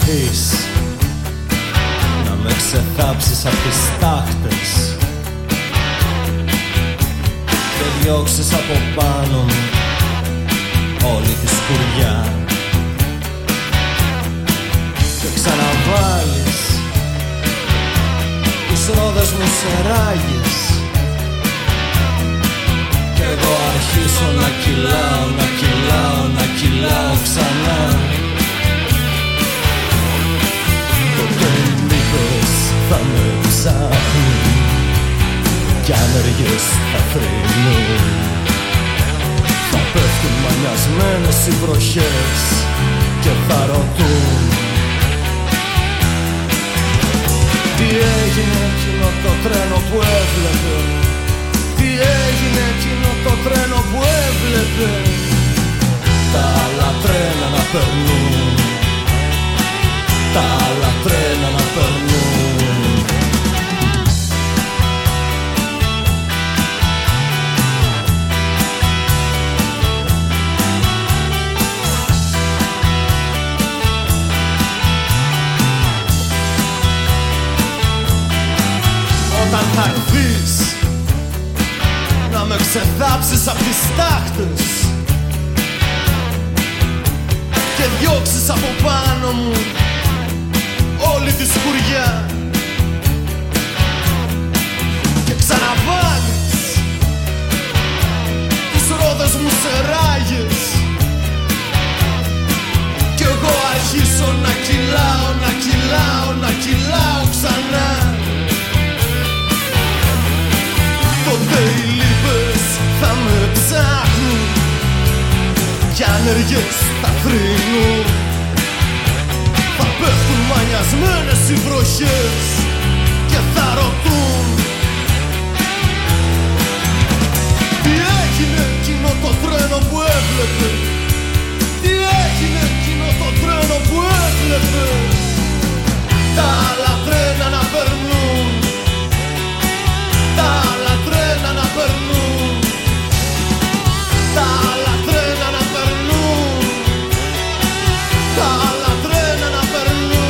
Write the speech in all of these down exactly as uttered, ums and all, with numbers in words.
έρθεις να με ξεθάψεις απ' τις τάχτες και διώξεις από πάνω μου όλη τη σκουριά και ξαναβάλεις τις ρόδες μου σε ράγες κι εγώ αρχίσω να κυλάω, να κυλάω, να κυλάω ξανά. Τότε οι λύπες θα με ψάχνουν κι άνεργες θα θρηνούν. Θα πέφτουν μανιασμένες οι βροχές και θα ρωτούν τι έγινε εκείνο το τρένο που έβλεπε, τι έγινε εκείνο το τρένο που έβλεπε. Τα άλλα τρένα να περνούν, τα άλλα τρένα να περνούν. Όταν θα έρθεις να με ξεδάψεις απ' τις τάχτες και διώξεις από πάνω μου όλη τη σκουριά και ξαναβάλεις τις ρόδες μου σε ράγες κι εγώ αρχίσω να κυλάω, να κυλάω, να κυλάω ξανά. Τότε οι λύπες θα με ψάχνουν κι άνεργες θα θρηνούν. Θα πέφτουν μανιασμένες οι βροχές και θα ρωτούν τι έγινε εκείνο το τρένο που έβλεπε, τι έγινε εκείνο το τρένο που έβλεπε. Τα άλλα τρένα να περνούν, τα άλλα τρένα να περνούν, τα άλλα τρένα να περνούν, τα άλλα τρένα να περνούν.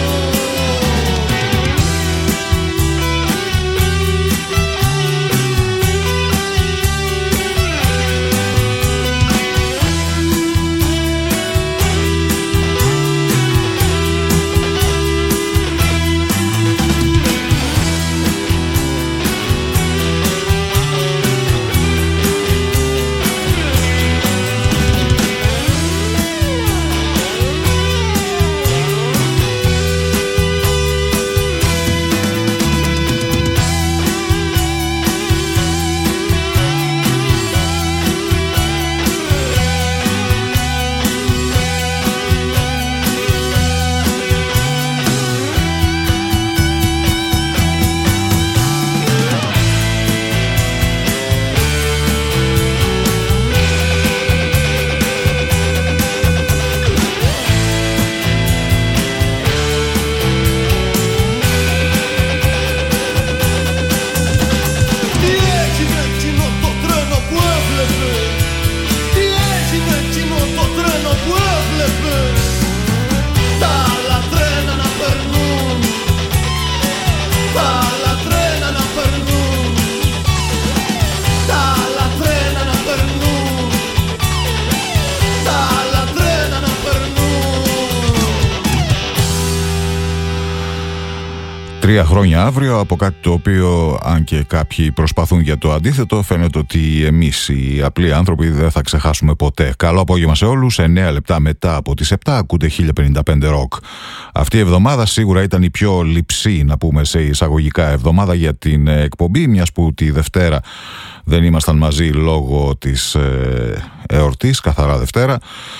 Τρία χρόνια αύριο, από κάτι το οποίο, αν και κάποιοι προσπαθούν για το αντίθετο, φαίνεται ότι εμείς οι απλοί άνθρωποι δεν θα ξεχάσουμε ποτέ. Καλό απόγευμα σε όλους. εννέα λεπτά μετά από τις επτά ακούτε χίλια πενήντα πέντε ροκ. Αυτή η εβδομάδα σίγουρα ήταν η πιο λειψή, να πούμε σε εισαγωγικά, εβδομάδα για την εκπομπή, μιας που τη Δευτέρα δεν ήμασταν μαζί λόγω της ε, εορτής, καθαρά Δευτέρα.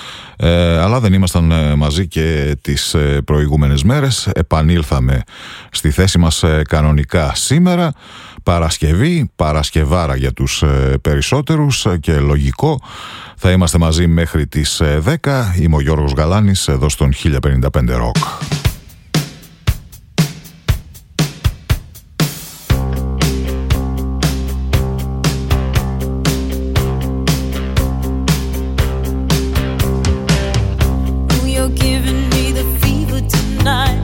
Ε, αλλά δεν ήμασταν ε, μαζί και τις ε, προηγούμενες μέρες. Επανήλθαμε στη θέση μας ε, κανονικά σήμερα, Παρασκευή, Παρασκευάρα για τους ε, περισσότερους ε, και λογικό. Θα είμαστε μαζί μέχρι τις ε, δέκα. Είμαι ο Γιώργος Γαλάνης εδώ στον χίλια πενήντα πέντε ροκ. Giving me the fever tonight.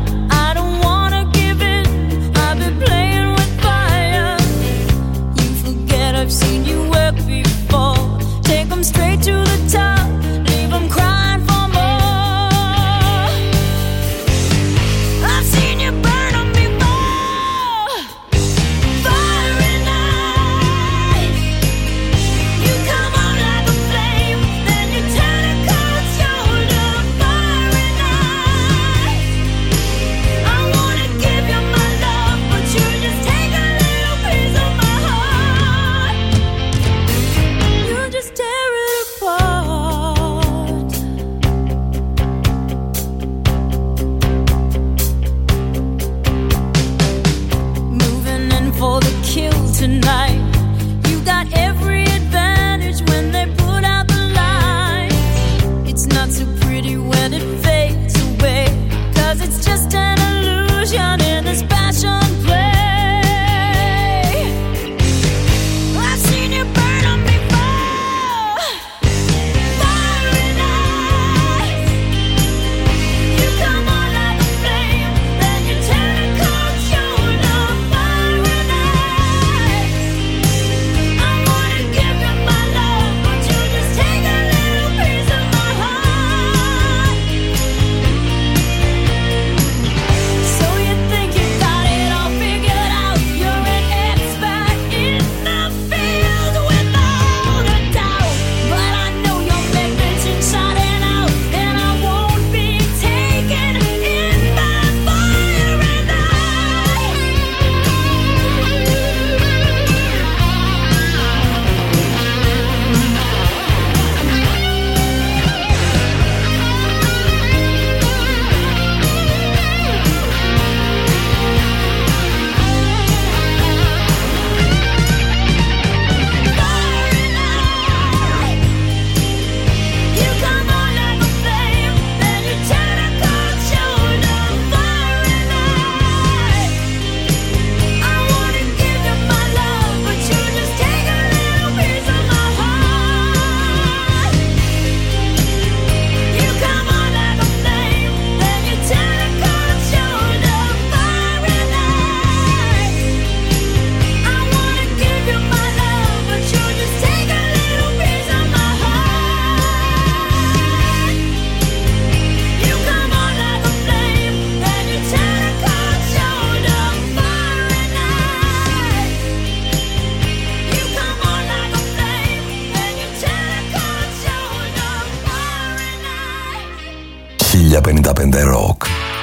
χίλια πενήντα πέντε Rock.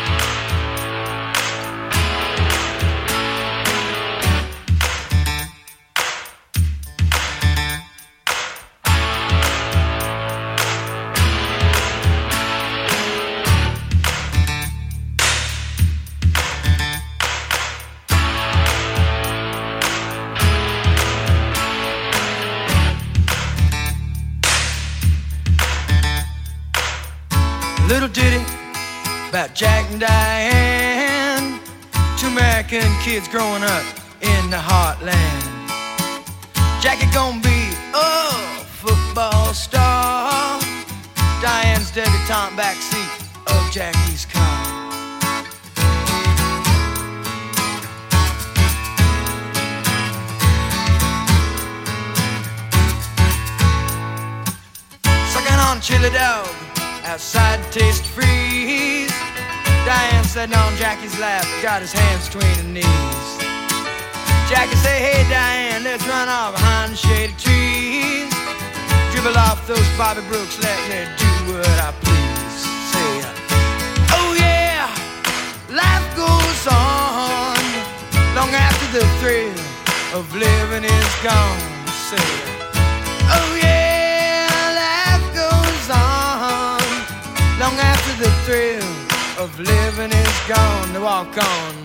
Little ditty about Jack and Diane, two American kids growing up in the heartland. Jackie gonna be a football star, Diane's debutante backseat of Jackie's car. Sucking on chili dog outside Taste Freeze, Diane sitting on Jackie's lap, got his hands between her knees. Jackie say, hey Diane, let's run off behind the shady trees, dribble off those Bobby Brooks, let me do what I please. Say, oh yeah, life goes on long after the thrill of living is gone. Say, oh yeah, life goes on long after the thrill of living is gone. To walk on.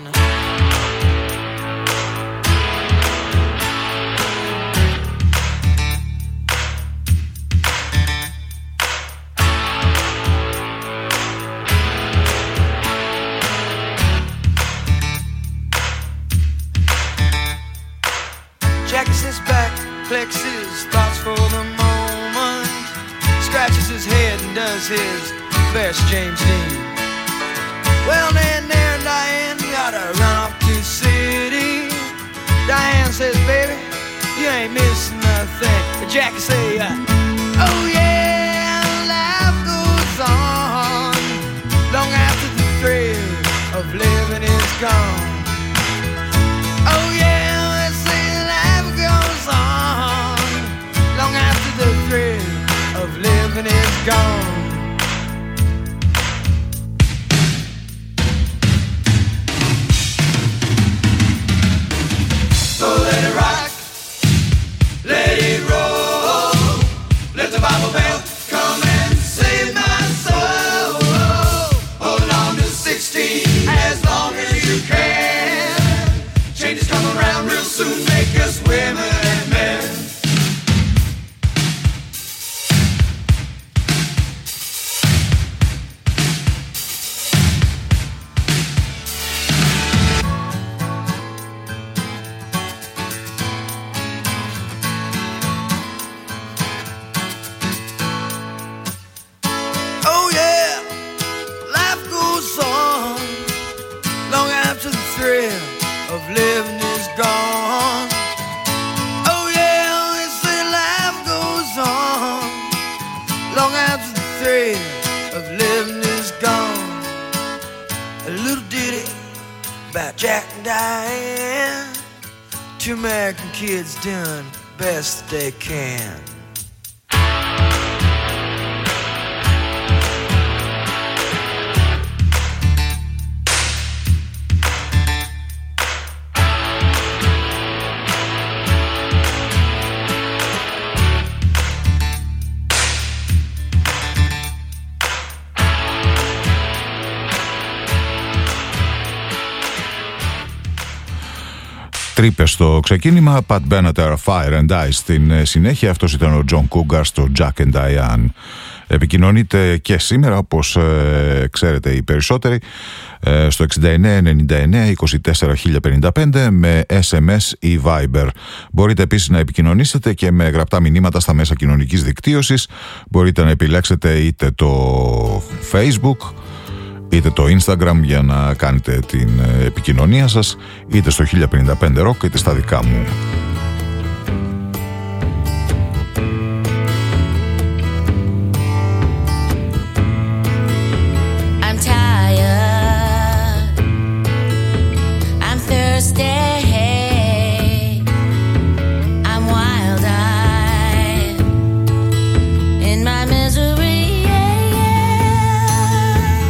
Jackie sits back, flexes thoughts for the moment, scratches his head and does his best James Dean. Well, then there and Diane, you gotta run off to the city. Diane says, baby, you ain't missing nothing. But Jackie say, uh, oh yeah, life goes on long after the thrill of living is gone. Oh yeah, let's say life goes on long after the thrill of living is gone. So let it rock, let it roll, let the Bible bell come and save my soul. Hold on to sixteen as long as you can. Changes come around real soon, make us women and men. Living is gone. Oh yeah, they say life goes on long after the thrill of living is gone. A little ditty about Jack and Diane, two American kids doing best they can. Τρύπες στο ξεκίνημα, Pat Benatar, Fire and Ice στην συνέχεια. Αυτός ήταν ο John Cougar στο Jack and Diane. Επικοινωνείτε και σήμερα, όπως ε, ξέρετε οι περισσότεροι, ε, στο εξήντα εννέα ενενήντα εννέα είκοσι τέσσερα χίλια πενήντα πέντε με ες εμ ες ή Viber. Μπορείτε επίσης να επικοινωνήσετε και με γραπτά μηνύματα στα μέσα κοινωνικής δικτύωσης. Μπορείτε να επιλέξετε είτε το Facebook είτε το Instagram για να κάνετε την επικοινωνία σας, είτε στο χίλια πενήντα πέντε Rock είτε στα δικά μου. I'm tired, I'm thirsty, I'm wild-eyed in my misery, yeah, yeah.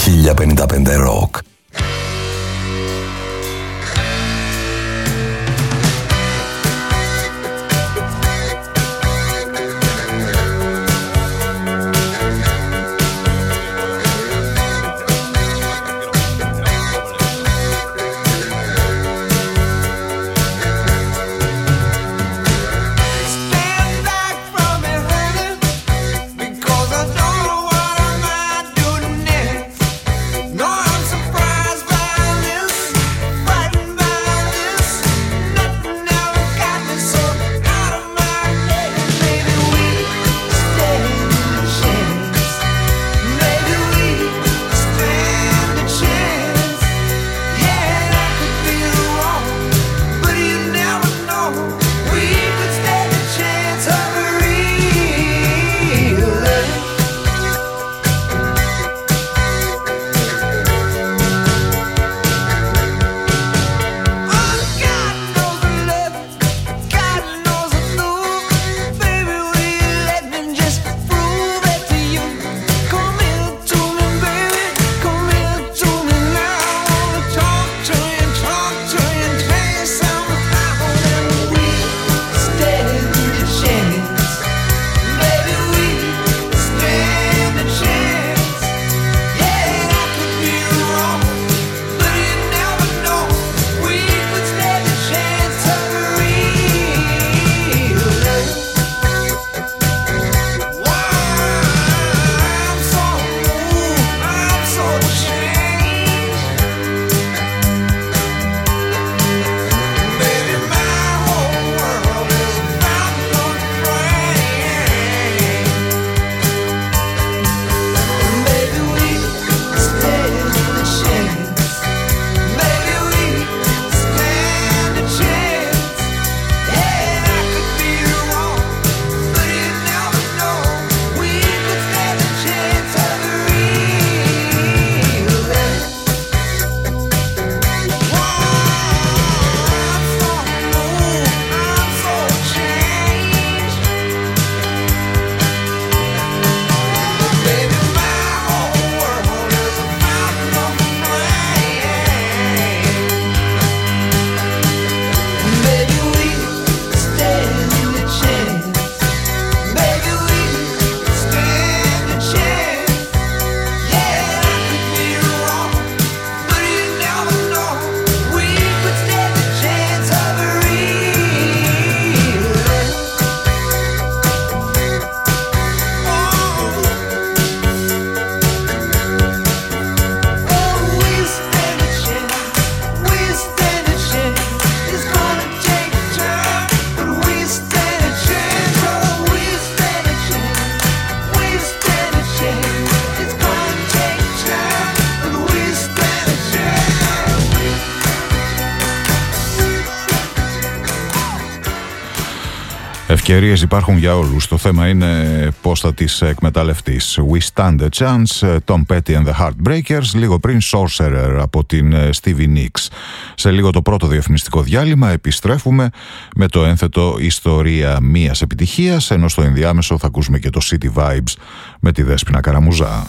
χίλια πενήντα πέντε Rock. Ευκαιρίες υπάρχουν για όλους. Το θέμα είναι πώς θα τις εκμεταλλευτείς. We Stand a Chance, Tom Petty and the Heartbreakers, λίγο πριν Sorcerer από την Stevie Nicks. Σε λίγο το πρώτο διαφημιστικό διάλειμμα επιστρέφουμε με το ένθετο ιστορία μίας επιτυχίας, ενώ στο ενδιάμεσο θα ακούσουμε και το City Vibes με τη Δέσποινα Καραμουζά.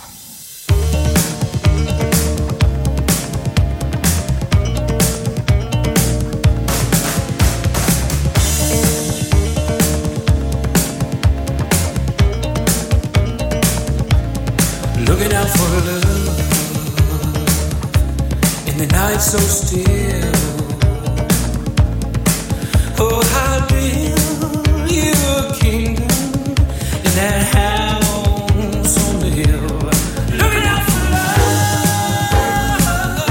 Looking out for love in the night so still. Oh, how build you a kingdom in that house on the hill. Looking out for love,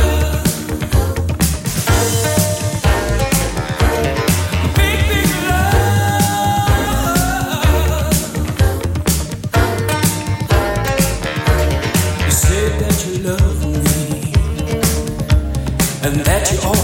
big, big love. You said that you love me and that you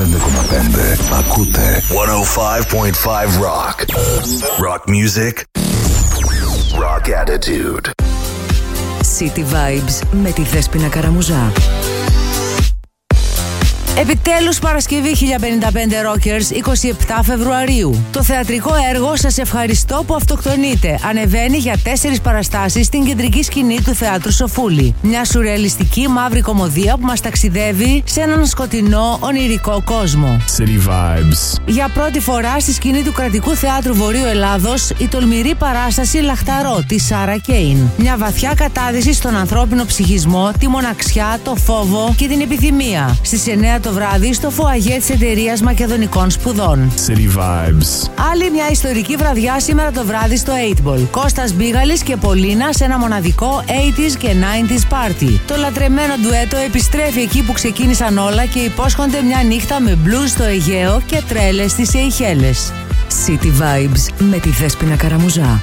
πέντε κόμμα πέντε. Ακούτε εκατόν πέντε κόμμα πέντε Rock. Rock music. Rock attitude. City Vibes με τη Δέσποινα Καραμουζά. Επιτέλους Παρασκευή χίλια πενήντα πέντε Rockers, είκοσι επτά Φεβρουαρίου. Το θεατρικό έργο «Σας ευχαριστώ που αυτοκτονείτε» ανεβαίνει για τέσσερις παραστάσεις στην κεντρική σκηνή του Θεάτρου Σοφούλη. Μια σουρεαλιστική μαύρη κωμωδία που μας ταξιδεύει σε έναν σκοτεινό ονειρικό κόσμο. City Vibes. Για πρώτη φορά στη σκηνή του Κρατικού Θεάτρου Βορείου Ελλάδος, η τολμηρή παράσταση «Λαχταρό» της Σάρα Κέιν. Μια βαθιά κατάδυση στον ανθρώπινο ψυχισμό, τη μοναξιά, το φόβο και την επιθυμία. Στις εννέα το βράδυ στο φοαγέ της Εταιρείας Μακεδονικών Σπουδών. City Vibes. Άλλη μια ιστορική βραδιά σήμερα το βράδυ στο οκτώ Ball. Κώστας Μπίγαλης και Πολίνα σε ένα μοναδικό ογδόντα και ενενήντα party. Το λατρεμένο ντουέτο επιστρέφει εκεί που ξεκίνησαν όλα και υπόσχονται μια νύχτα με blues στο Αιγαίο και τρέλες στις Σεϊχέλες. City Vibes με τη Δέσποινα Καραμουζά.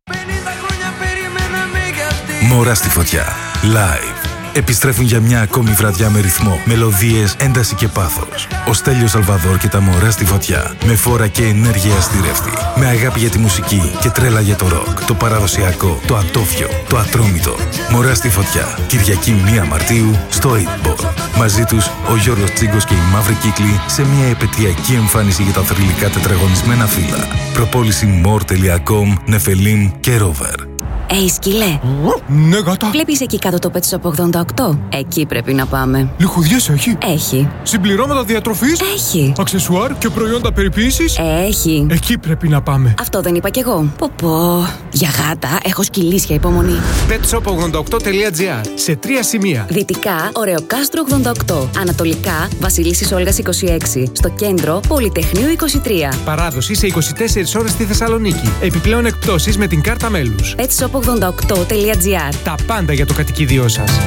Μωρά στη φωτιά. Live. Επιστρέφουν για μια ακόμη βραδιά με ρυθμό, μελωδίες, ένταση και πάθος. Ο Στέλιος Σαλβαδόρ και τα Μωρά στη φωτιά. Με φόρα και ενέργεια αστήρευτη. Με αγάπη για τη μουσική και τρέλα για το ροκ. Το παραδοσιακό, το ατόφιο, το ατρόμητο. Μωρά στη φωτιά. Κυριακή πρώτη Μαρτίου στο οκτώ Ball. Μαζί τους ο Γιώργος Τσίγκος και οι Μαύροι Κύκλοι σε μια επαιτειακή εμφάνιση για τα θρυλικά τετραγωνισμένα φύλλα. Προπόληση μορ τελεία κομ, Νεφελίμ και Ρόβερ. Ει σκυλέ. Ναι, γάτα. Βλέπεις εκεί κάτω το Pet Shop ογδόντα οκτώ? Εκεί πρέπει να πάμε. Λιχουδιές έχει? Έχει. Συμπληρώματα διατροφής? Έχει. Αξεσουάρ και προϊόντα περιποίησης? Έχει. Εκεί πρέπει να πάμε. Αυτό δεν είπα κι εγώ. Πω πω. Για γάτα έχω σκυλίσια υπομονή. πετ σοπ ογδόντα οκτώ τελεία τζι άρ. Σε τρία σημεία. Δυτικά, Ωρεοκάστρο ογδόντα οκτώ. Ανατολικά, Βασιλίσσης Όλγας είκοσι έξι. Στο κέντρο, Πολυτεχνείου είκοσι τρία. Παράδοση σε είκοσι τέσσερις ώρες στη Θεσσαλονίκη. Επιπλέον εκπτώσεις με την κάρτα μέλους. πετ σοπ ογδόντα οκτώ τελεία τζι άρ. Τα πάντα για το κατοικίδιό σας.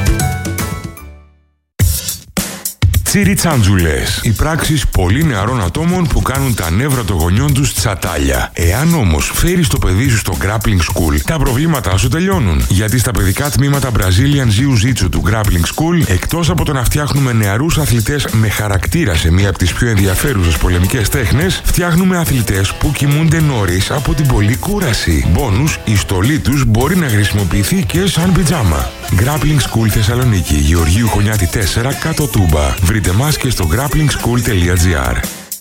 Τσιριτσάντζουλες. Οι πράξεις πολύ νεαρών ατόμων που κάνουν τα νεύρα των γονιών τους τσατάλια. Εάν όμως φέρεις το παιδί σου στο Grappling School, τα προβλήματά σου τελειώνουν. Γιατί στα παιδικά τμήματα Brazilian Jiu-Jitsu του Grappling School, εκτός από το να φτιάχνουμε νεαρούς αθλητές με χαρακτήρα σε μία από τις πιο ενδιαφέρουσες πολεμικές τέχνες, φτιάχνουμε αθλητές που κοιμούνται νωρίς από την πολλή κούραση. Μπόνους, η στολή τους μπορεί να χρησιμοποιηθεί και σαν πιτζάμα. Grappling School Θεσσαλονίκη, Γεωργίου Χωνιάτη τέσσερα, κάτω Τούμπα. Βρείτε μας και στο grappling school τελεία τζι άρ.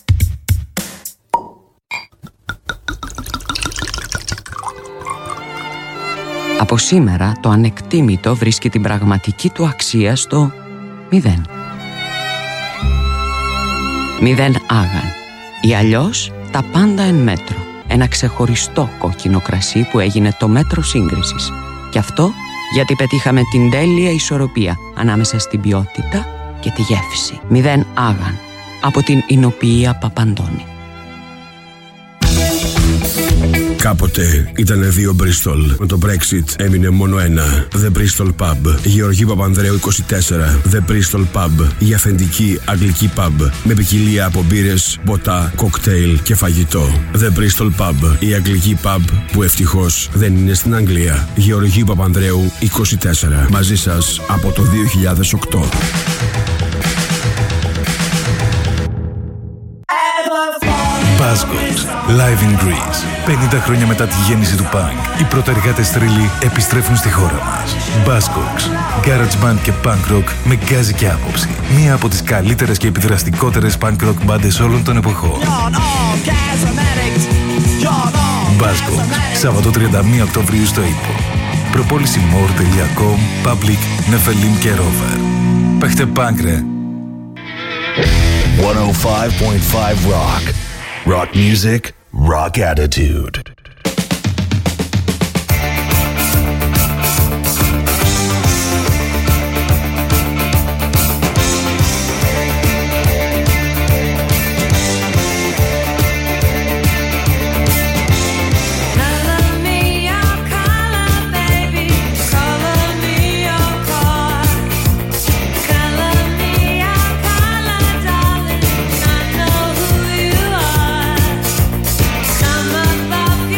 Από σήμερα το ανεκτήμητο βρίσκει την πραγματική του αξία στο μηδέν. Μηδέν άγαν. Ή αλλιώς τα πάντα εν μέτρο. Ένα ξεχωριστό κόκκινο κρασί που έγινε το μέτρο σύγκρισης. Και αυτό γιατί πετύχαμε την τέλεια ισορροπία ανάμεσα στην ποιότητα και τη γεύση. Μηδέν άγαν. Από την Ινοποιία Παπαντώνη. Κάποτε ήτανε δύο Bristol. Με το Brexit έμεινε μόνο ένα. The Bristol Pub. Γεωργίου Παπανδρέου είκοσι τέσσερα. The Bristol Pub. Η αυθεντική αγγλική pub. Με ποικιλία από μπύρες, ποτά, κοκτέιλ και φαγητό. The Bristol Pub. Η αγγλική pub που ευτυχώς δεν είναι στην Αγγλία. Γεωργίου Παπανδρέου είκοσι τέσσερα. Μαζί σας από το δύο χιλιάδες οκτώ. Buzzcocks, live in Greece. πενήντα χρόνια μετά τη γέννηση του punk, οι πρωτεργάτες τρίλοι επιστρέφουν στη χώρα μας. Buzzcocks, garage band και punk rock με γκάζι και άποψη. Μία από τις καλύτερες και επιδραστικότερες punk rock μπάντες όλων των εποχών. Buzzcocks, Σάββατο τριάντα μία Οκτωβρίου στο οκτώ Ball. Προπόληση μορ τελεία κομ, Public, Νεφελίμ και Rover. Παίχτε punk ρε. εκατόν πέντε κόμμα πέντε Rock. Rock music, rock attitude. Come above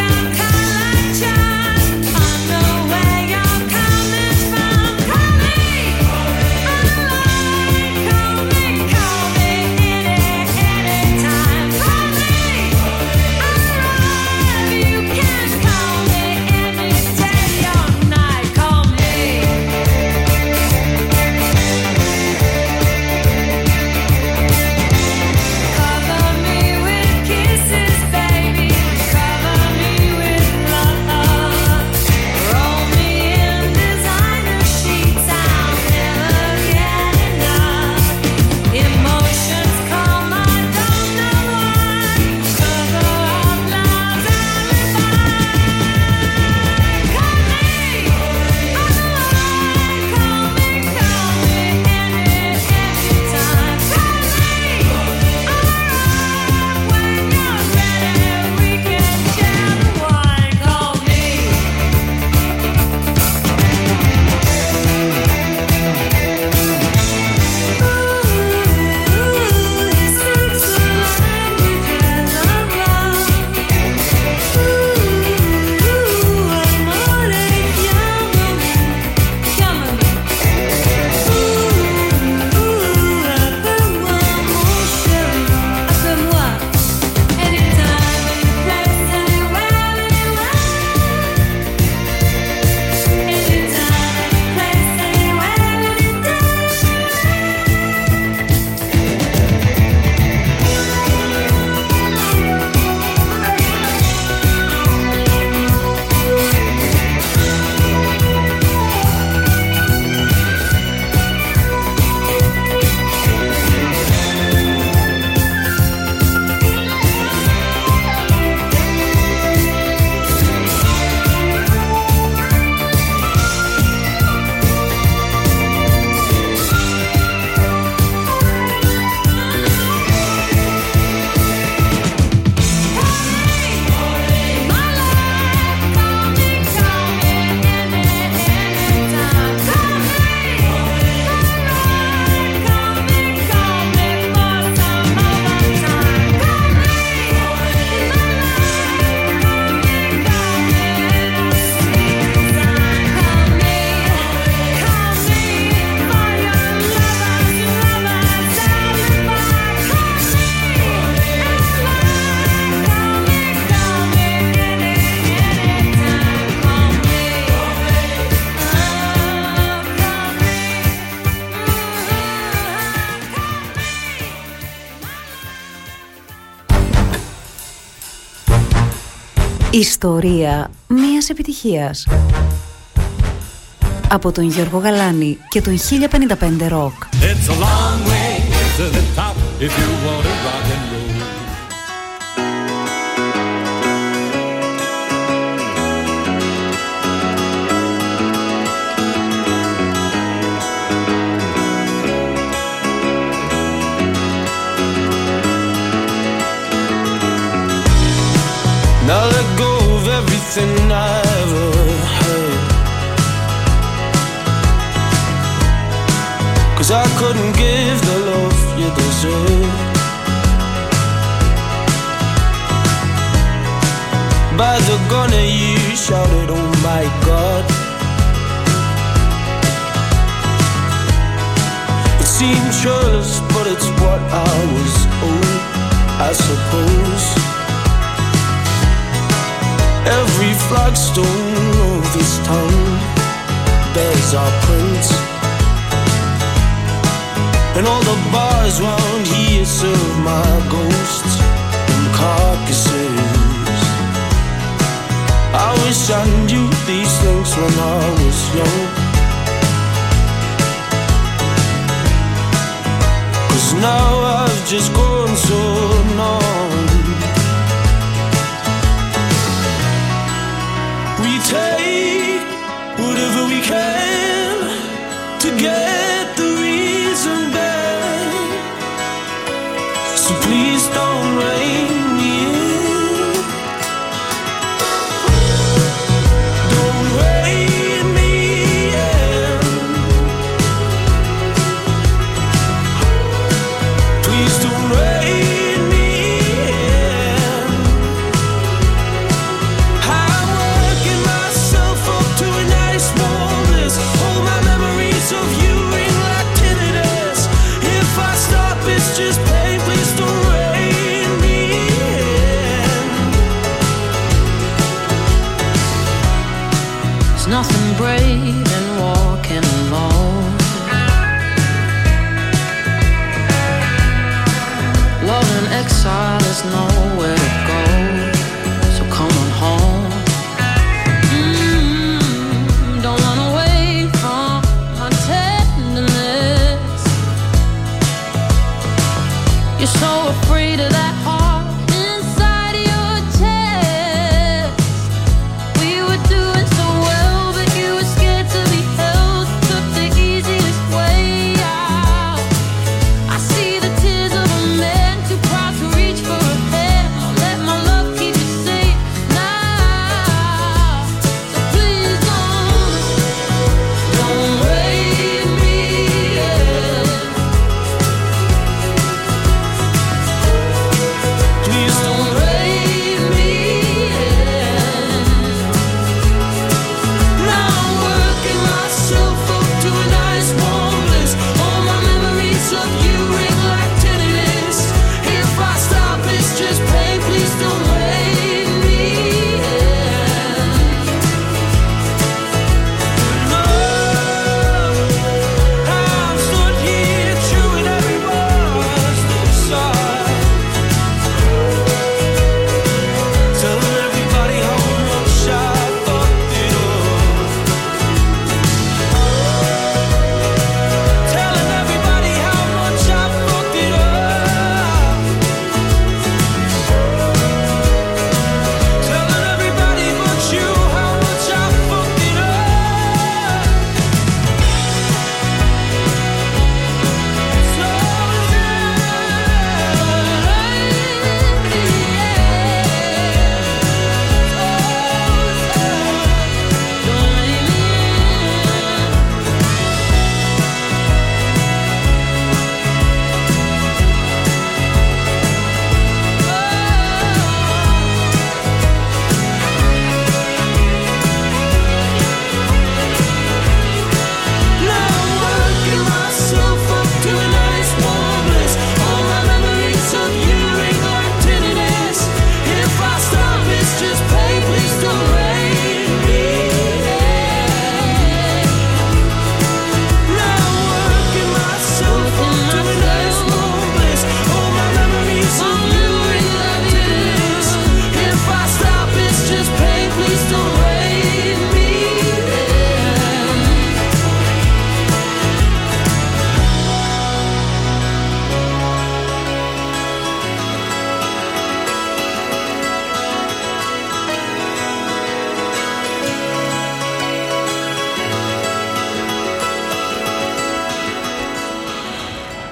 Ιστορία μιας επιτυχίας. Από τον Γιώργο Γαλάνη και τον χίλια πενήντα πέντε Rock. It's a long way to the top if you want to rock and roll. Now let go of everything I ever heard, 'cause I couldn't give the love you deserve. By the gunner you shouted, oh my God. It seemed churlish, but it's what I was owed, I suppose. Every flagstone of this town bears our prints, and all the bars round here serve my ghosts and carcasses. I wish I knew these things when I was young, 'cause now I've just grown so numb. We take whatever we can to get the reason back, so please don't rein me in. Don't rein me in. Please don't rein me in.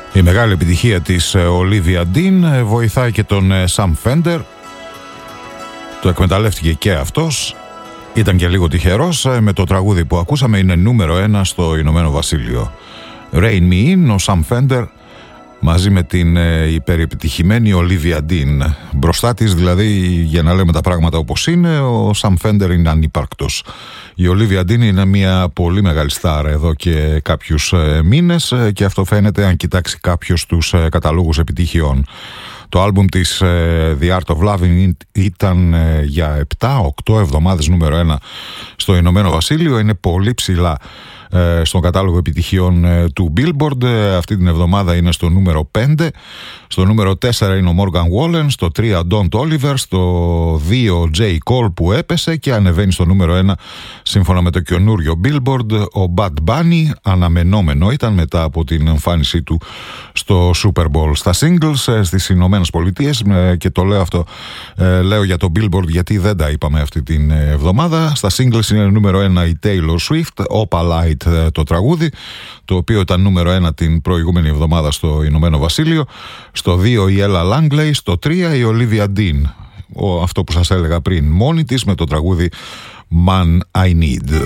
Η μεγάλη επιτυχία της Olivia Dean βοηθάει και τον Sam Fender. Το εκμεταλλεύτηκε και αυτός. Ήταν και λίγο τυχερός. Με το τραγούδι που ακούσαμε είναι νούμερο ένα στο Ηνωμένο Βασίλειο. Rain Me In, ο Sam Fender μαζί με την υπερεπιτυχημένη Olivia Dean. Μπροστά της δηλαδή, για να λέμε τα πράγματα όπως είναι, ο Sam Fender είναι ανύπαρκτος. Η Olivia Dean είναι μια πολύ μεγάλη στάρα εδώ και κάποιους μήνες και αυτό φαίνεται αν κοιτάξει κάποιος τους καταλόγους επιτυχιών. Το άλμπουμ της The Art of Loving ήταν για επτά οκτώ εβδομάδες νούμερο ένα στο Ηνωμένο Βασίλειο. Είναι πολύ ψηλά στον κατάλογο επιτυχιών του Billboard. Αυτή την εβδομάδα είναι στο νούμερο πέντε. Στο νούμερο τέσσερα είναι ο Morgan Wallen. Στο τρία Don Oliver. Στο δύο J. Cole που έπεσε και ανεβαίνει στο νούμερο ένα σύμφωνα με το καινούριο Billboard ο Bad Bunny. Αναμενόμενο ήταν μετά από την εμφάνισή του στο Super Bowl. Στα singles στις Ηνωμένες Πολιτείες, και το λέω αυτό, λέω για το Billboard γιατί δεν τα είπαμε αυτή την εβδομάδα. Στα singles είναι νούμερο ένα η Taylor Swift, Opalite το τραγούδι, το οποίο ήταν νούμερο ένα την προηγούμενη εβδομάδα στο Ηνωμένο Βασίλειο. Στο δύο η Ella Langley, στο τρία η Olivia Dean, ο, αυτό που σας έλεγα πριν, μόνη της με το τραγούδι Man I Need.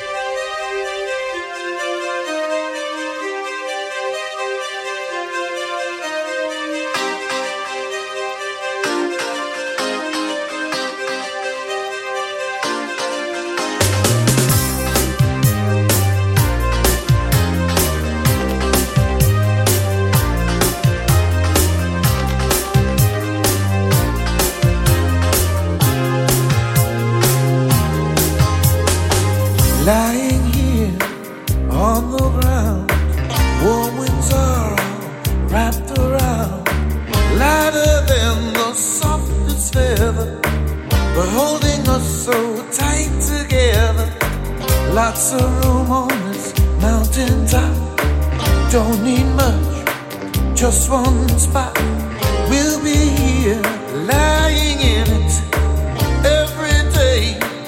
Lying here on the ground, warm winds are wrapped around, lighter than the softest feather, but holding us so tight together. Lots of room on this mountain top, don't need much, just one spot. We'll be here, lying in it, every day.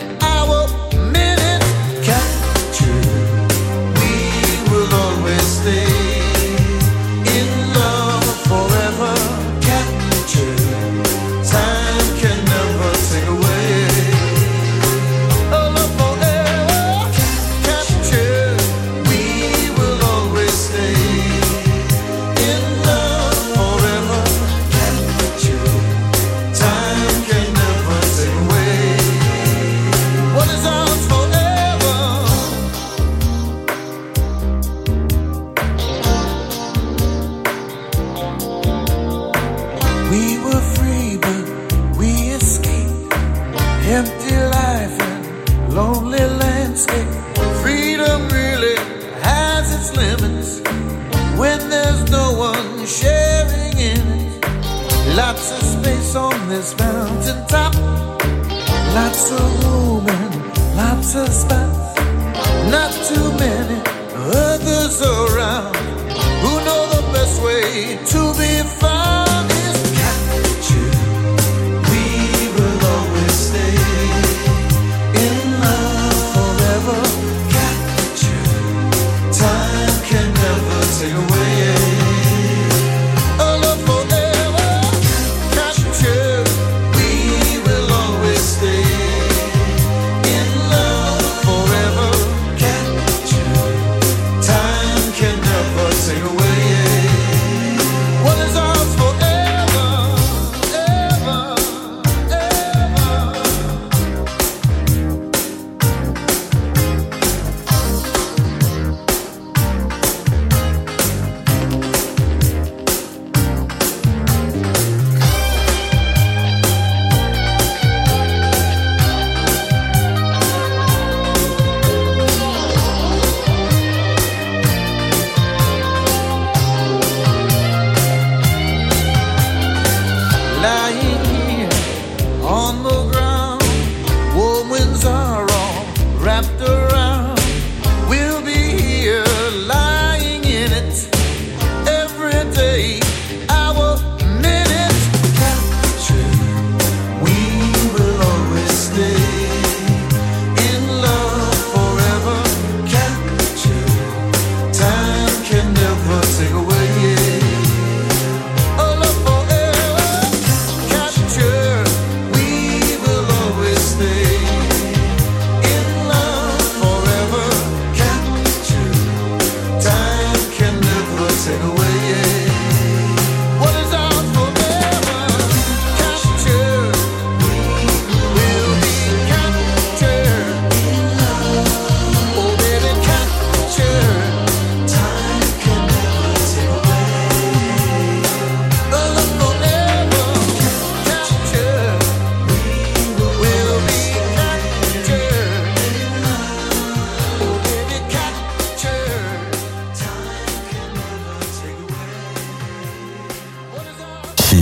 This mountain top, lots of room and lots of spots, not too many others around who know the best way to be found is captured. We will always stay in love forever. Captured, time can never take away. What is ours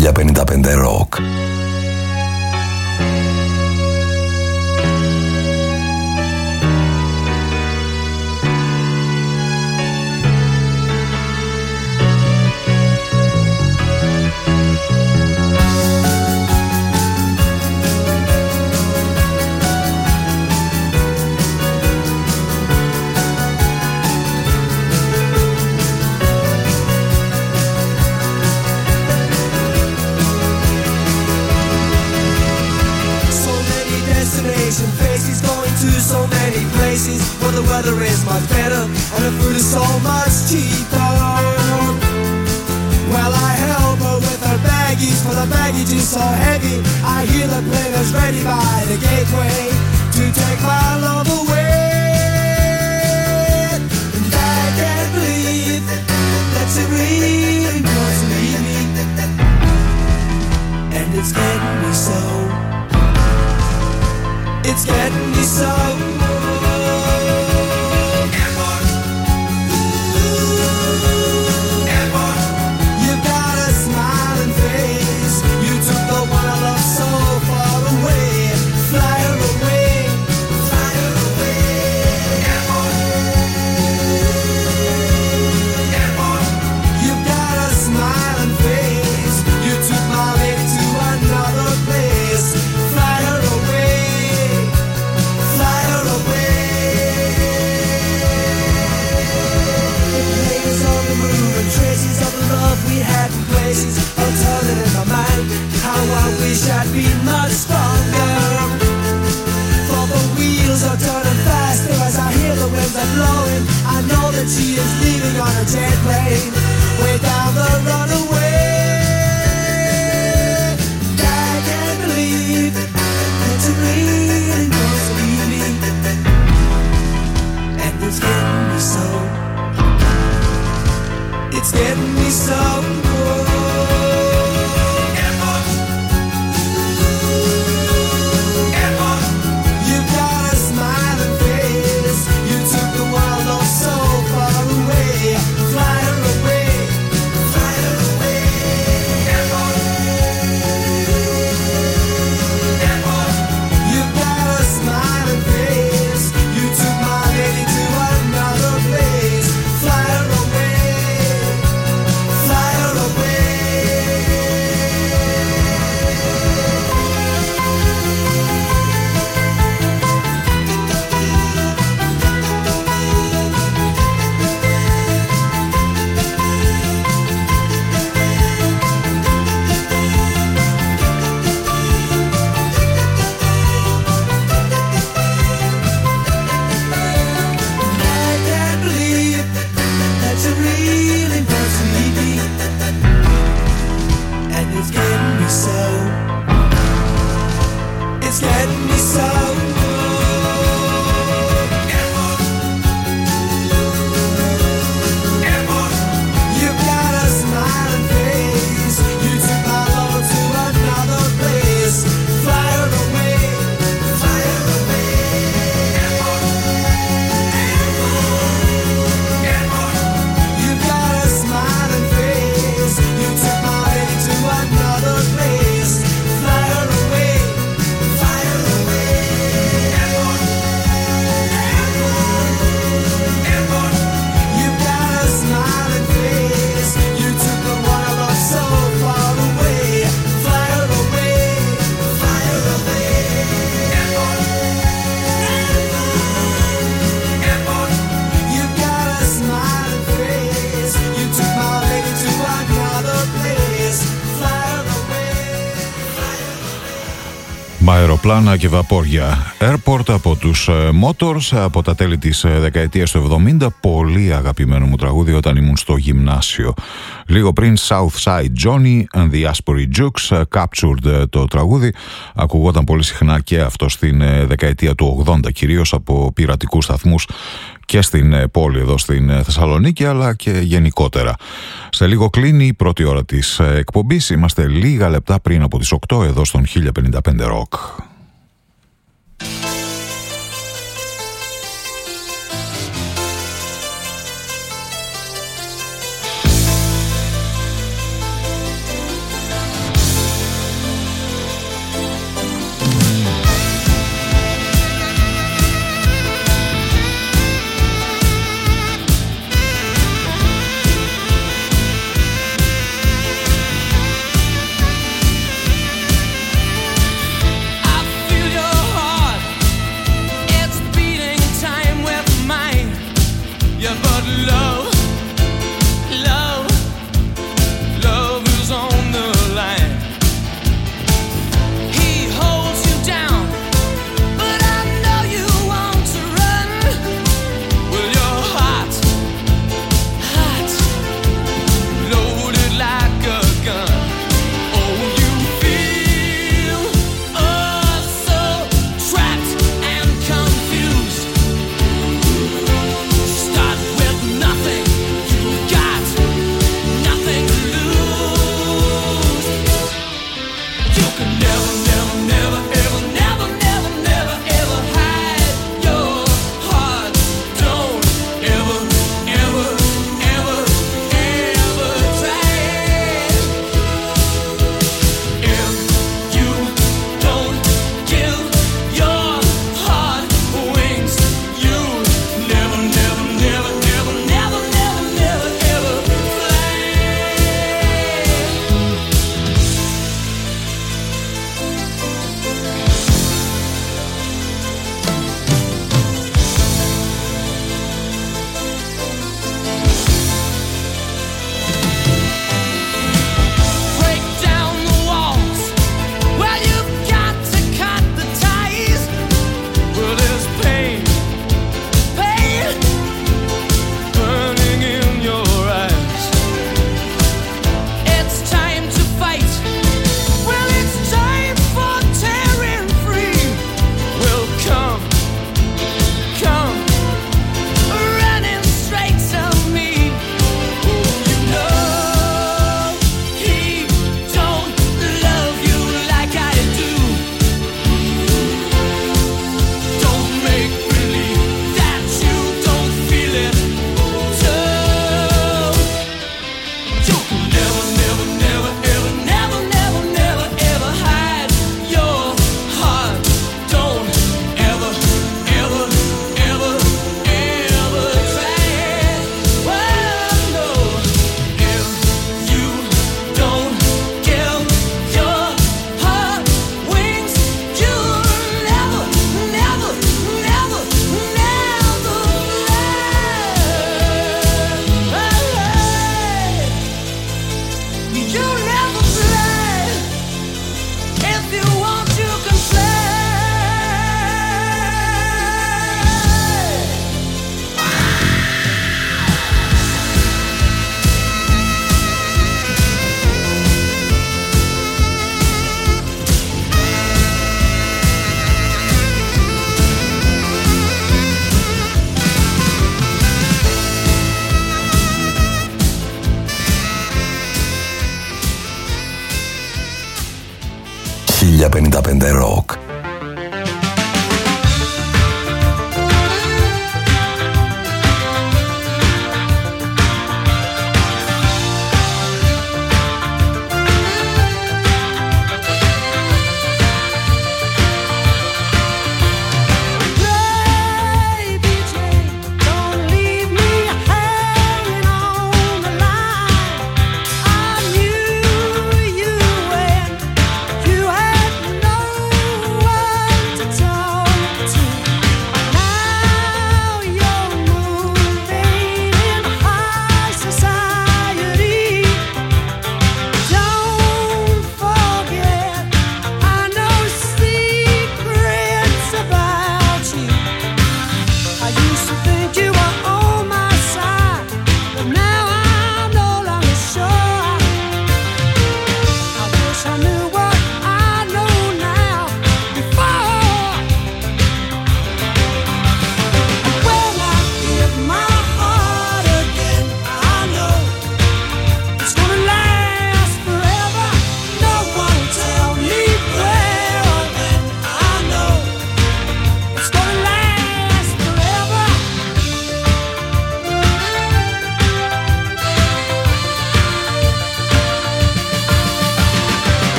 χίλια πενήντα πέντε Rock. So many places where the weather is much better and the food is so much cheaper. Well, I help her with her baggage, for the baggage is so heavy. I hear the players ready by the gateway to take my love away. And I can't believe that she really wants to leave me, and it's getting me so. It's getting me so. Airport. Ooh. Airport. You've got a smiling face. You took the one I love so far away. Fly her away. Fly her away. Airport. Airport. You've got a smiling face. You took my lady to another place. Fly her away. Traces of the love we had in places are turning in my mind. How I wish I'd be much stronger. For the wheels are turning faster as I hear the winds are blowing. I know that she is leaving on a jet plane way down the runaway. I can't believe that you really wants to leave me, and it's getting me so. It's getting me so. Airport. Airport. You've got a smiling face. You took the world all so far away. Fly her away. Fly her away. Airport. Airport. You've got a smiling face. You took my lady to another place. Fly her away. αεροπλάνα και βαπόρια. Airport από τους Motors από τα τέλη της δεκαετίας του εβδομήντα. Πολύ αγαπημένο μου τραγούδι όταν ήμουν στο γυμνάσιο. Λίγο πριν Southside Johnny and the Asbury Jukes, Captured το τραγούδι. Ακουγόταν πολύ συχνά και αυτό στην δεκαετία του ογδόντα, κυρίως από πειρατικούς σταθμούς και στην πόλη εδώ στην Θεσσαλονίκη, αλλά και γενικότερα. Σε λίγο κλείνει η πρώτη ώρα της εκπομπής. Είμαστε λίγα λεπτά πριν από τις οκτώ εδώ στον χίλια πενήντα πέντε Rock. χίλια πενήντα πέντε Rock.